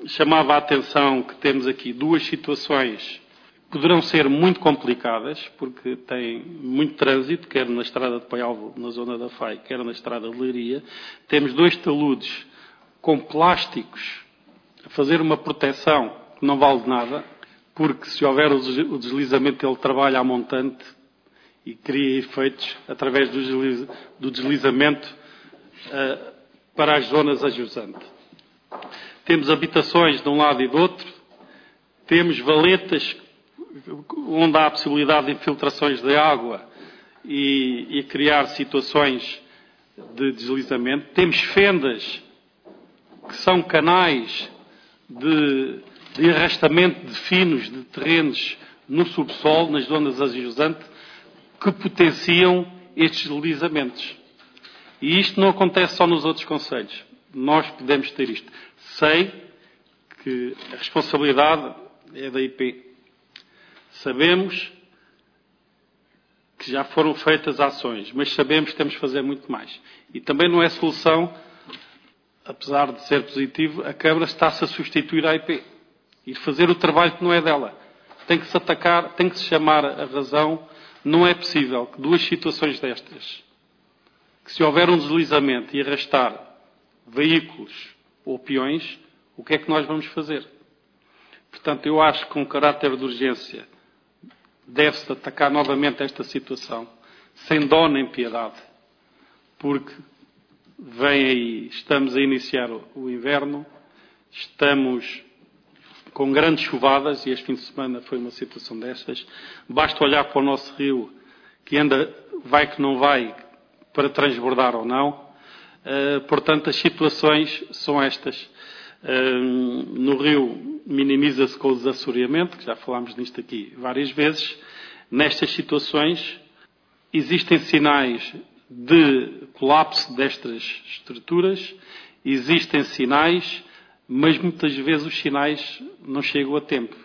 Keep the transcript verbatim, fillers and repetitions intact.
chamava a atenção que temos aqui duas situações que poderão ser muito complicadas, porque tem muito trânsito, quer na estrada de Paialvo, na zona da F A I, quer na estrada de Leiria. Temos dois taludes com plásticos a fazer uma proteção que não vale de nada, porque se houver o deslizamento ele trabalha a montante e cria efeitos através do deslizamento uh, para as zonas adjustantes. Temos habitações de um lado e do outro, temos valetas onde há a possibilidade de infiltrações de água e, e criar situações de deslizamento. Temos fendas que são canais de, de arrastamento de finos de terrenos no subsolo, nas zonas adjustantes, que potenciam estes deslizamentos. E isto não acontece só nos outros concelhos. Nós podemos ter isto. Sei que a responsabilidade é da I P. Sabemos que já foram feitas ações, mas sabemos que temos de fazer muito mais. E também não é solução, apesar de ser positivo, a Câmara está-se a substituir à I P. E fazer o trabalho que não é dela. Tem que se atacar, tem que se chamar a razão. Não é possível que duas situações destas, que se houver um deslizamento e arrastar veículos ou peões, o que é que nós vamos fazer? Portanto, eu acho que com caráter de urgência deve-se atacar novamente esta situação, sem dó nem piedade, porque vem aí, estamos a iniciar o inverno, estamos com grandes chuvadas, e este fim de semana foi uma situação destas. Basta olhar para o nosso rio, que ainda vai que não vai, para transbordar ou não. Uh, portanto, as situações são estas. Uh, no rio minimiza-se com o desassoreamento, que já falámos nisto aqui várias vezes. Nestas situações existem sinais de colapso destas estruturas, existem sinais, mas muitas vezes os sinais não chegam a tempo.